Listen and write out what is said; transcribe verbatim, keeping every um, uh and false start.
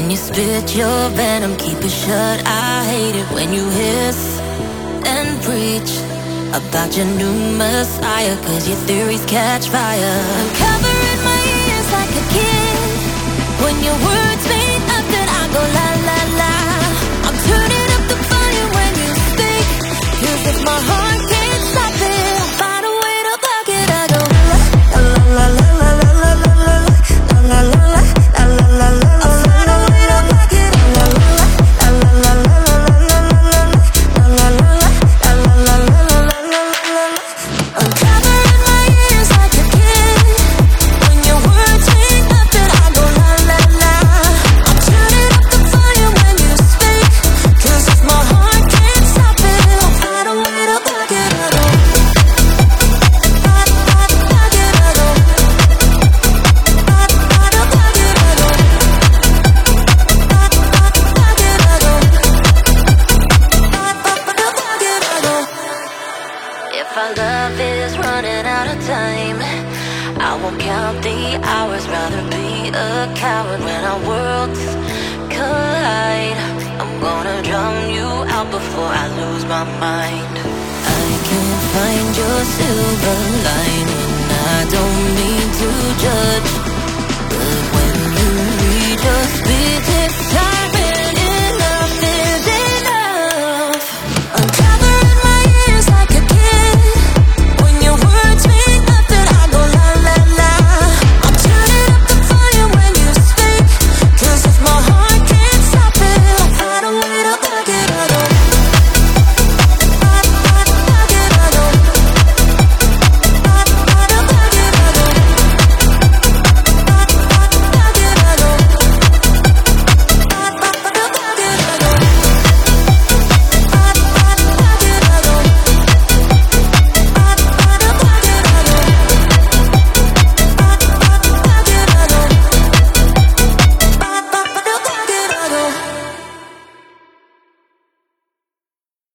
when you spit your venom, keep it shut. I hate it when you hiss and preach about your new messiah, cause your theories catch fire. I'm covering my ears like a kid when your words mean nothing. I go la la la. I'm turning up the volume when you speak, cause if my heart can't stop it, I'll find a way to block it. I go la la la la la la la la la la la la la la la. I'll find a way to block it. La la la la la la la la la la la la la. I'm covering my ears like a kid when your words mean nothing. I go la la la. I'm turning up the volume when you speak, cause if my heart can't stop it, I'll find a way to block it. I go block, block, block it. I go block, block, block it. I go block, block, block it. I go block, block, block it. I go. If our love is running out of time, I won't count the hours, rather be a coward when our worlds collide. I'm gonna drown you out before I lose my mind. I can't find your silver lining.